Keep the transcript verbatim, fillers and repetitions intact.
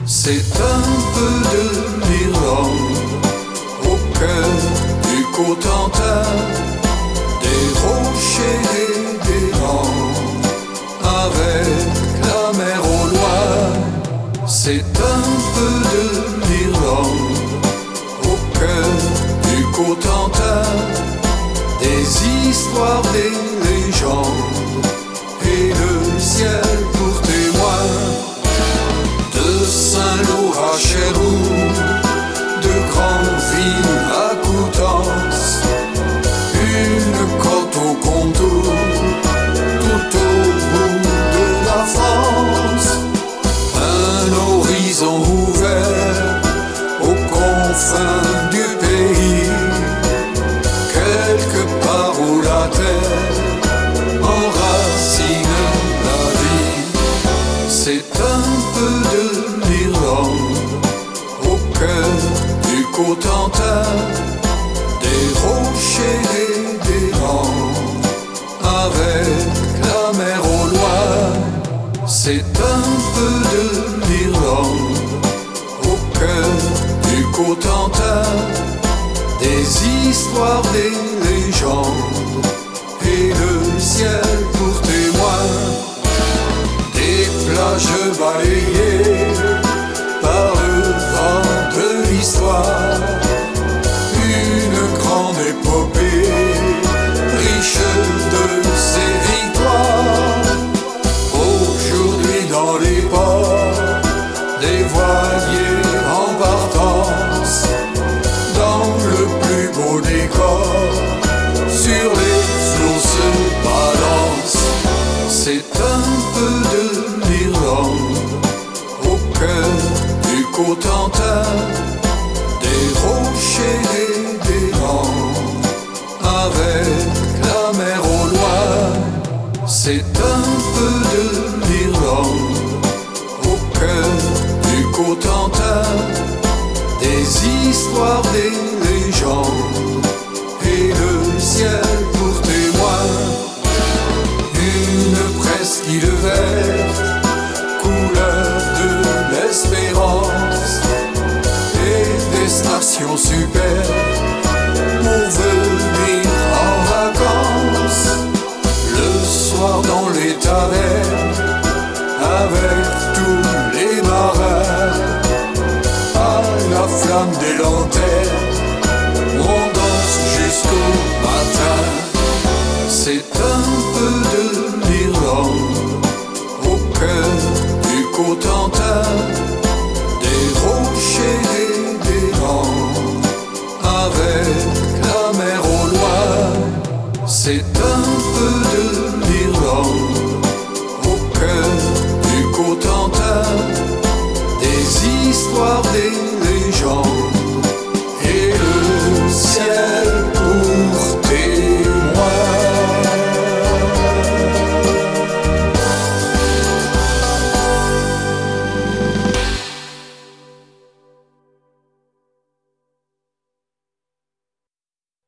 C'est un peu de l'Irlande, au cœur du Cotentin, des rochers et des landes, avec la mer au loin. C'est un peu de l'Irlande, au cœur du Cotentin, des histoires, des légendes, et le ciel pour témoin. De Saint-Lô à Cherbourg, de Granville à Coutances, une côte au contour, tout au bout de la France. Un horizon ouvert aux confins du pays, quelque part où la terre enracine la vie. C'est un peu de l'Irlande, au cœur du Cotentin, des rochers et des landes, avec la mer au loin. C'est un peu de l'Irlande, au cœur du Cotentin, des histoires, des légendes, et le ciel pour témoin. Des plages balayées par le vent de l'histoire, une grande épopée riche de ses victoires. Aujourd'hui dans les ports, des voiliers en partance, dans le plus beau décor, sur les flots se balancent. C'est un peu de l'Irlande, au cœur du Cotentin, des rochers et des landes, avec la mer au loin. C'est un peu de l'Irlande, au cœur du Cotentin, des histoires, des légendes, et le ciel pour témoin. Une presqu'île verte, couleur de l'espérance, et des stations superbes pour venir en vacances. Le soir dans les tavernes, avec tous les marins, à la flamme des lanternes, on danse jusqu'au matin. C'est un peu de l'Irlande, au cœur du Cotentin, des rochers et des landes, avec la mer au loin. C'est